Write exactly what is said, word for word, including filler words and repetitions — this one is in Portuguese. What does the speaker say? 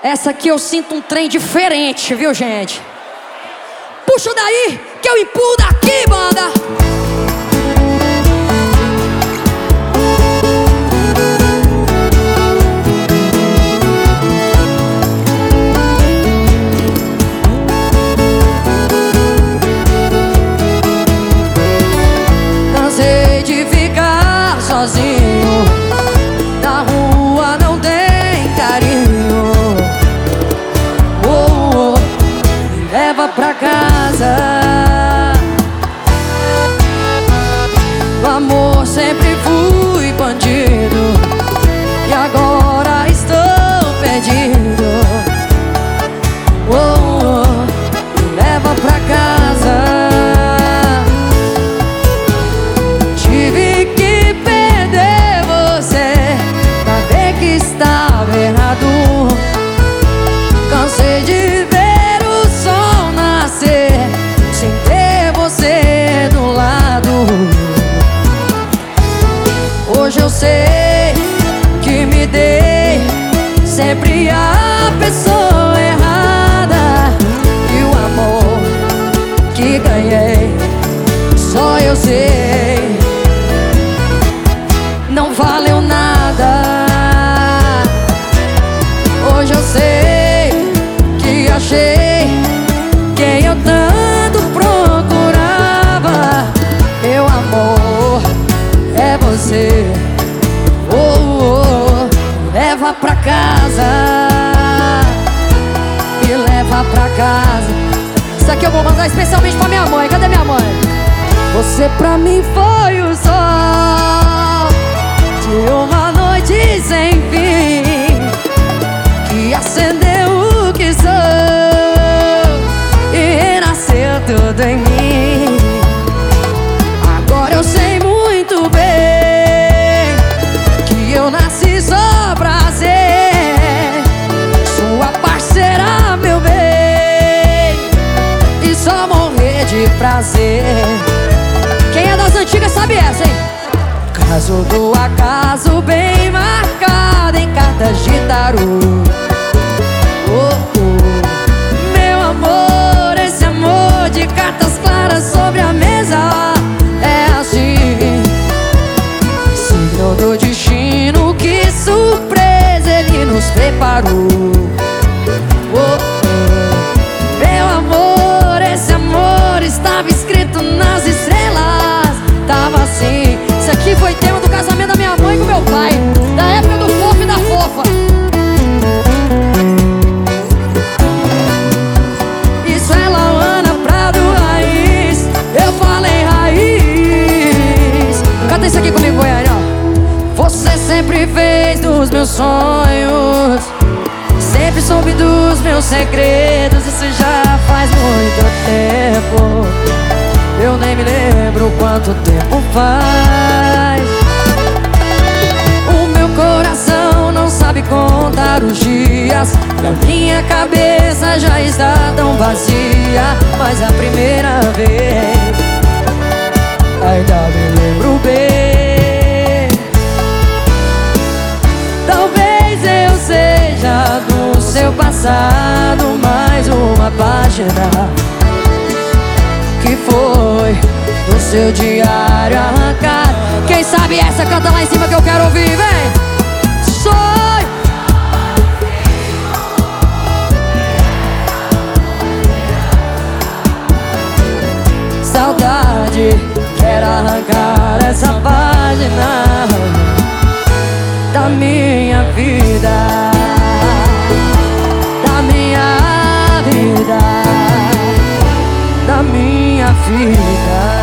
Essa aqui eu sinto um trem diferente, viu, gente? Puxa daí, que eu empurro daqui, banda! Cansei de ficar sozinho, na rua não tem carinho. Oh, oh, me leva pra casa. No amor sempre fui bandido e agora estou perdido. Oh, oh, me leva pra casa. Tive que perder você pra ver que estava errado. Cansei de ver o sol nascer sem ter você do lado. Hoje eu sei que me dei sempre a pessoa errada, e o amor que ganhei só eu sei não valeu nada. Hoje eu sei que achei quem eu tanto procurava. Meu amor é você. Oh, oh, leva pra casa, me leva pra casa. Isso aqui eu vou mandar especialmente pra minha mãe. Cadê minha mãe? Você pra mim foi o sol de uma noite sem fim, que acendeu o que sou e renasceu tudo em mim. Agora eu sei muito bem que eu nasci só pra ser sua parceira, meu bem, e só morrer de prazer. Quem é das antigas sabe essa, hein? Caso do acaso bem marcado em cartas de tarô. Oh, oh, meu amor, esse amor de cartas claras sobre a mesa é assim, signo do destino, que surpresa ele nos preparou. Oh, oh, meu amor, esse amor estava escrito nas estrelas, tava assim. Isso aqui foi tema do casamento da minha mãe com meu pai, da época do fofo e da fofa. Isso é Lauana Prado Raiz, eu falei raiz. Canta isso aqui comigo, Goiânia. Você sempre fez dos meus sonhos, sempre soube dos meus segredos. Isso já faz muito tempo, eu nem me lembro quanto tempo faz. O meu coração não sabe contar os dias, e a minha cabeça já está tão vazia. Mas a primeira vez ainda me lembro bem. Talvez eu seja do seu passado mais uma página que foi do seu diário arrancado. Quem sabe essa, canta lá em cima que eu quero ouvir, vem! Sonho! Saudade, quero arrancar essa página da minha vida, da minha vida, da minha vida.